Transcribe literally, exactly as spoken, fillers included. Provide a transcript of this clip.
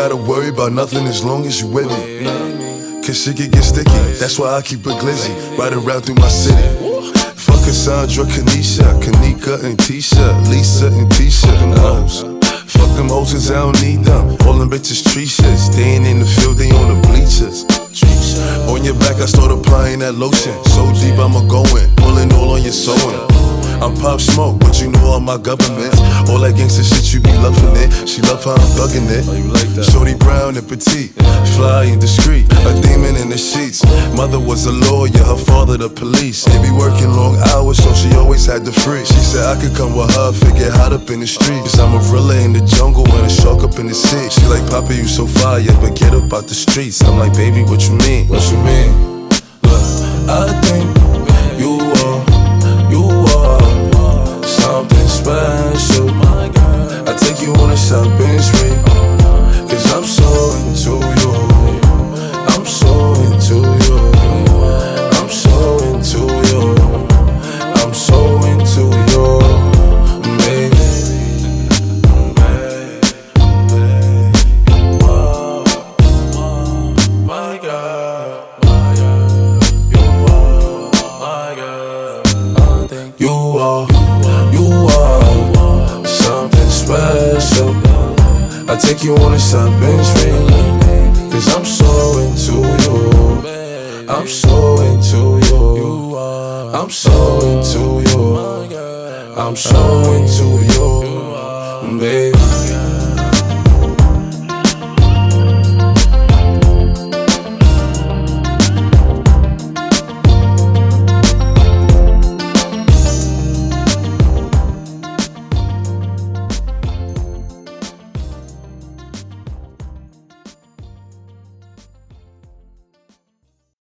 gotta worry about nothing as long as you with me. Cause shit can get sticky, that's why I keep a glizzy riding around through my city. Fuck Cassandra, Kanisha, Kanika and Tisha, Lisa and Tisha. Uh, fuck them hoes cause I don't need them. All them bitches tree shit. Staying in the field, they on the bleachers. On your back, I start applying that lotion. So deep, I'ma go in, pulling all on your sewing. I'm Pop Smoke, but you know all my governments. All that gangsta shit, you be loving it. She love how I'm thugging it. Oh, you like that? Shorty brown and petite, fly and discreet, a demon in the sheets. Mother was a lawyer, her father the police. They be working long hours, so she always had the free. She said I could come with her, figure hot up in the streets. I'm a gorilla in the jungle and a shark up in the sea. She like, Papa, you so fire, but get up out the streets. I'm like, baby, what you mean? What you mean? Look, I think you are, you are something special. I take you on a shopping spree, cause I'm so into you. I'm so into you. I'm so into you. I'm so into you, baby. My God, my God, you are, my God. I think you are, you are something special. I take you on a shopping spree, cause I'm so into you. I'm so into you. I'm so into you. I'm so into you, baby.